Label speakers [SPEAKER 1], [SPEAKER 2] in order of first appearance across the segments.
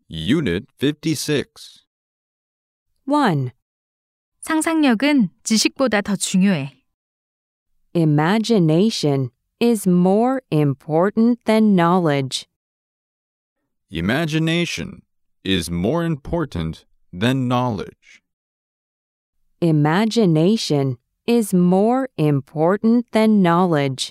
[SPEAKER 1] Unit 56.
[SPEAKER 2] 1.
[SPEAKER 3] 상상력은 지식보다 더 중요해.
[SPEAKER 2] Imagination is more important than knowledge.
[SPEAKER 1] Imagination is more important than knowledge.
[SPEAKER 2] Imagination is more important than knowledge.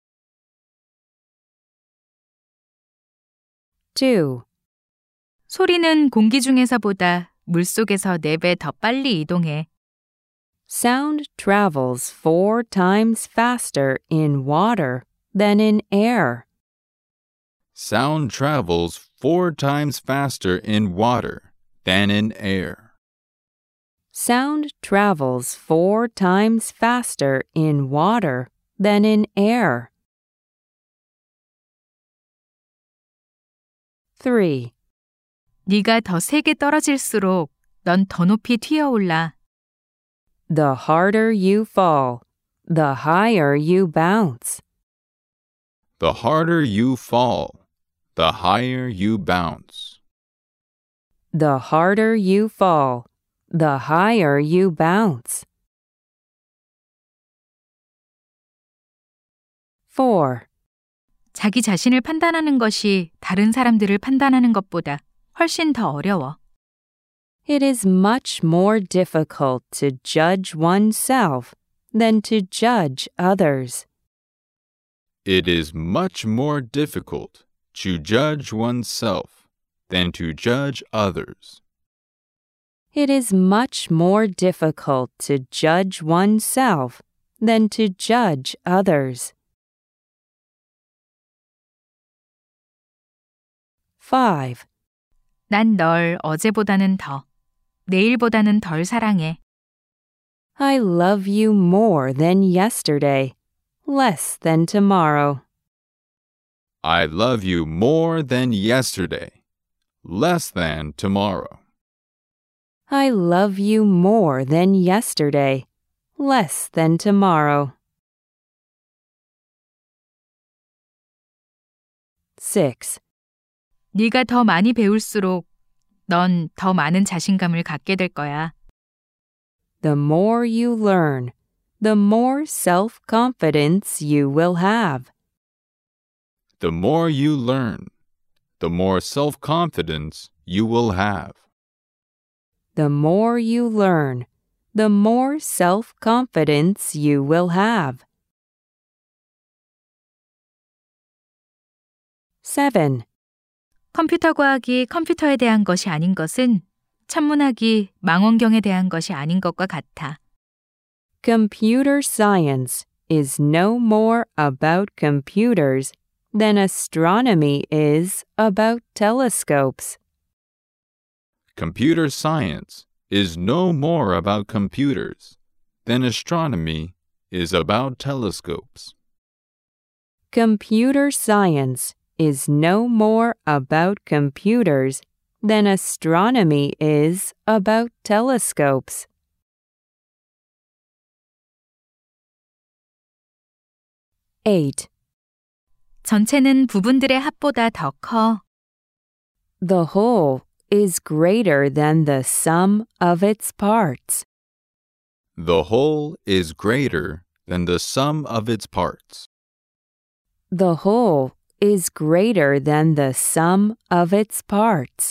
[SPEAKER 2] 2.
[SPEAKER 3] 소리는 공기 중에서보다 물속에서 4배 더 빨리 이동해.
[SPEAKER 2] Sound travels 4 times faster in water than in air.
[SPEAKER 1] Sound travels 4 times faster in water than in air.
[SPEAKER 2] Sound travels 4 times faster in water than in air. 3.
[SPEAKER 3] 네가 더 세게 떨어질수록 넌 더 높이 튀어올라.
[SPEAKER 2] The harder you fall, the higher you bounce.
[SPEAKER 1] The harder you fall, the higher you bounce.
[SPEAKER 2] The harder you fall, the higher you bounce. 4.
[SPEAKER 3] 자기 자신을 판단하는 것이 다른 사람들을 판단하는 것보다 훨씬 더 어려워.
[SPEAKER 2] It is much more difficult to judge oneself than to judge others.
[SPEAKER 1] It is much more difficult to judge oneself than to judge others.
[SPEAKER 2] It is much more difficult to judge oneself than to judge others. 5.
[SPEAKER 3] 난 널 어제보다는 더, 내일보다는 덜 사랑해.
[SPEAKER 2] I love you more than yesterday, less than tomorrow.
[SPEAKER 1] I love you more than yesterday, less than tomorrow.
[SPEAKER 2] I love you more than yesterday, less than tomorrow. 6.
[SPEAKER 3] 네가 더 많이 배울수록 넌 더 많은 자신감을 갖게 될 거야.
[SPEAKER 2] The more you learn, the more self-confidence you will have.
[SPEAKER 1] The more you learn, the more self-confidence you will have.
[SPEAKER 2] The more you learn, the more self-confidence you will have. 7.
[SPEAKER 3] 컴퓨터 과학이 컴퓨터에 대한 것이 아닌 것은 천문학이 망원경에 대한 것이 아닌 것과 같아.
[SPEAKER 2] Computer science is no more about computers than astronomy is about telescopes.
[SPEAKER 1] Computer science is no more about computers than astronomy is about telescopes.
[SPEAKER 2] Computer science is no more about computers than astronomy is about telescopes. 8.
[SPEAKER 3] 전체는 부분들의 합보다 더 커.
[SPEAKER 2] The whole is greater than the sum of its parts.
[SPEAKER 1] The whole is greater than the sum of its parts.
[SPEAKER 2] The whole is greater than the sum of its parts.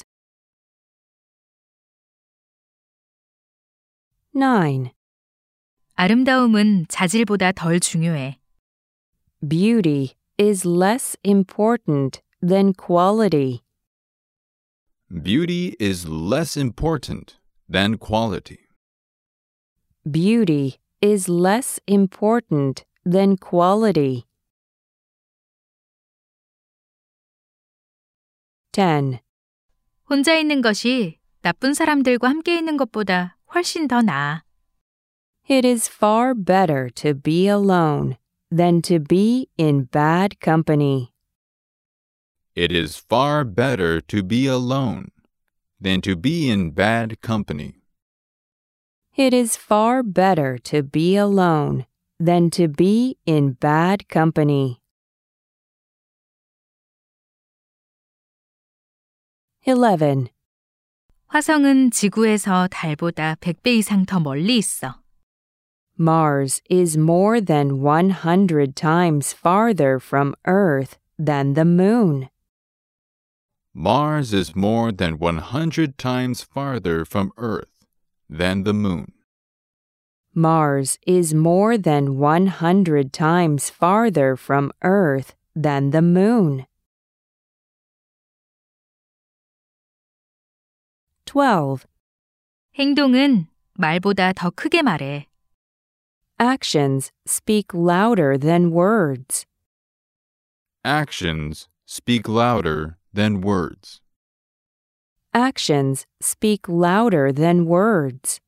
[SPEAKER 2] 9.
[SPEAKER 3] 아름다움은 자질보다 덜 중요해.
[SPEAKER 2] Beauty is less important than quality.
[SPEAKER 1] Beauty is less important than quality.
[SPEAKER 2] Beauty is less important than quality. 10.
[SPEAKER 3] 혼자 있는 것이 나쁜 사람들과 함께 있는 것보다 훨씬 더 나아.
[SPEAKER 2] It is far better to be alone than to be in bad company.
[SPEAKER 1] It is far better to be alone than to be in bad company.
[SPEAKER 2] It is far better to be alone than to be in bad company. 11.
[SPEAKER 3] 화성은 지구에서 달보다 100배 이상 더 멀리 있어.
[SPEAKER 2] Mars is more than 100 times farther from Earth than the moon.
[SPEAKER 1] Mars is more than 100 times farther from Earth than the moon.
[SPEAKER 2] Mars is more than 100 times farther from Earth than the moon. 12.
[SPEAKER 3] 행동은 말보다 더 크게 말해.
[SPEAKER 2] Actions speak louder than words.
[SPEAKER 1] Actions speak louder than words.
[SPEAKER 2] Actions speak louder than words.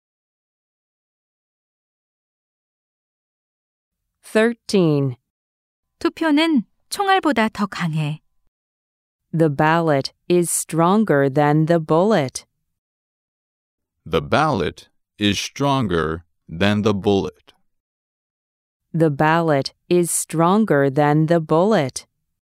[SPEAKER 2] 13.
[SPEAKER 3] 투표는 총알보다 더 강해.
[SPEAKER 2] The ballot is stronger than the bullet.
[SPEAKER 1] The ballot is stronger than the bullet.
[SPEAKER 2] The ballot is stronger than the bullet.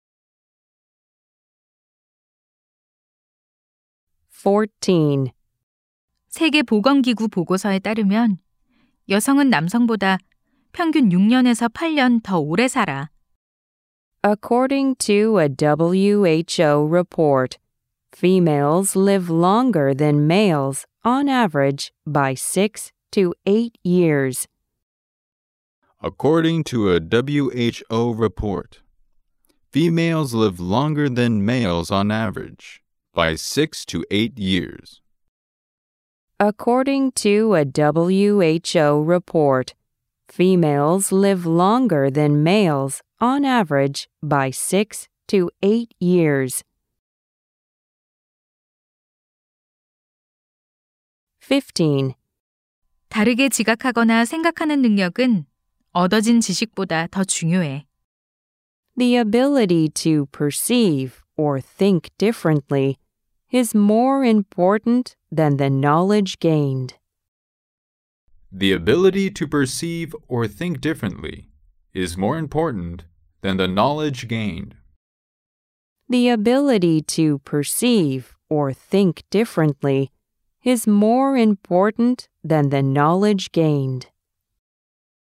[SPEAKER 2] 14.
[SPEAKER 3] 세계보건기구 보고서에 따르면 여성은 남성보다 평균 6년에서 8년 더 오래 살아.
[SPEAKER 2] According to a WHO report, females live longer than males on average by 6 to 8 years.
[SPEAKER 1] According to a WHO report, females live longer than males on average by 6 to 8 years.
[SPEAKER 2] According to a WHO report, females live longer than males on average by 6 to 8 years. 15.
[SPEAKER 3] 다르게 지각하거나 생각하는 능력은 얻어진 지식보다 더 중요해.
[SPEAKER 2] The ability to perceive or think differently is more important than the knowledge gained.
[SPEAKER 1] The ability to perceive or think differently is more important than the knowledge gained.
[SPEAKER 2] The ability to perceive or think differently is more important than the knowledge gained.